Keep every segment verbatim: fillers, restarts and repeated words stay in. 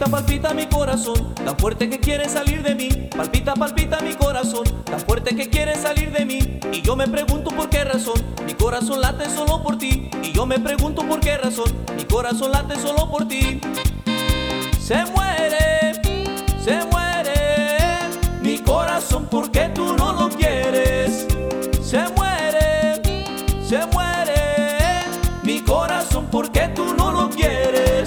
Palpita, palpita mi corazón, tan fuerte que quiere salir de mí. Palpita, palpita mi corazón, tan fuerte que quiere salir de mí. Y yo me pregunto por qué razón, mi corazón late solo por ti. Y yo me pregunto por qué razón, mi corazón late solo por ti. Se muere, se muere mi corazón porque tú no lo quieres. Se muere, se muere mi corazón porque tú no lo quieres.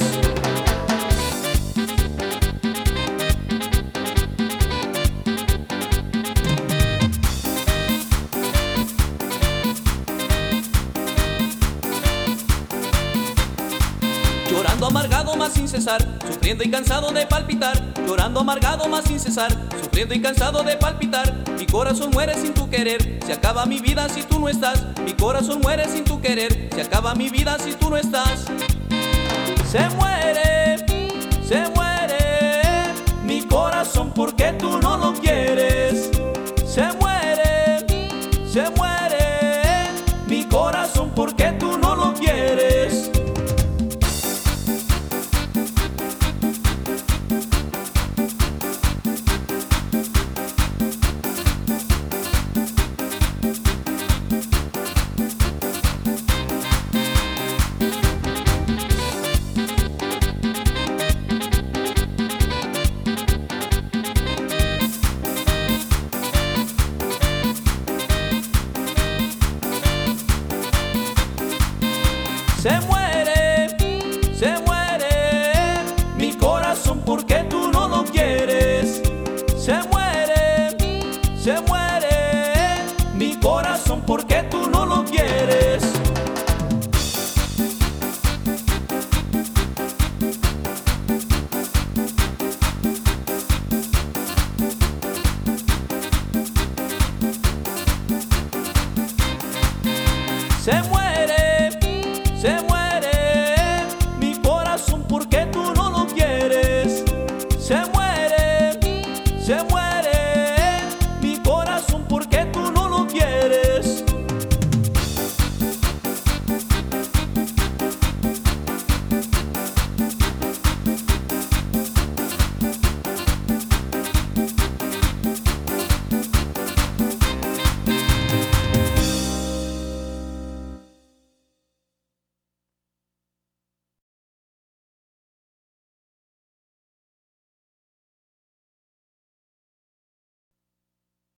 Llorando amargado más sin cesar, sufriendo y cansado de palpitar. Llorando amargado más sin cesar, sufriendo y cansado de palpitar. Mi corazón muere sin tu querer, se acaba mi vida si tú no estás. Mi corazón muere sin tu querer, se acaba mi vida si tú no estás. Se muere, se muere mi corazón porque tú no lo quieres. Se muere, se muere mi corazón porque tú no lo quieres. Se muere, se muere mi corazón porque tú